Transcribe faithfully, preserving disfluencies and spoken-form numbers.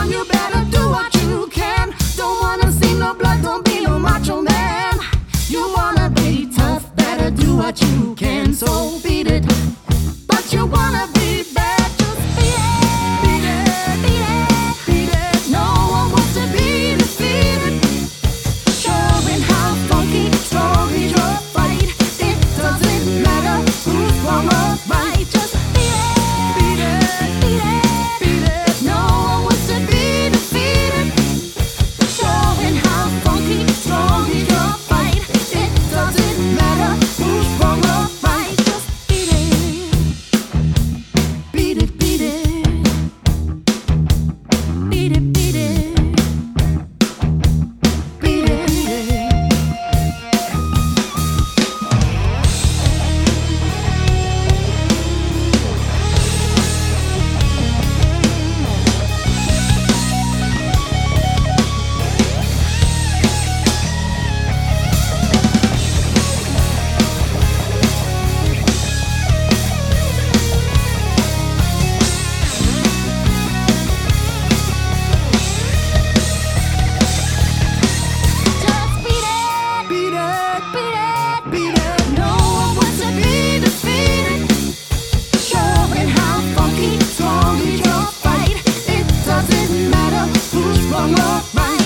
on, you better do what you can. Don't wanna see no blood, don't be no macho man. You wanna be tough, better do what you can. So beat it, but you wanna be bad, just beat it, beat it, beat it, beat it. No one wants to be defeated. Showing how funky, strong is your fight. It doesn't matter who's wrong or right. Just beat it, beat it, beat it, beat it. No one wants to be defeated. Showing how funky, strong is your fight. It doesn't matter who's wrong or right. Just beat it, beat it, beat it, beat it, beat it, beat it. Just beat it, beat it, beat it, beat it. No one wants to be defeated. Showing how funky, strong is your fight. It doesn't matter who's wrong or right.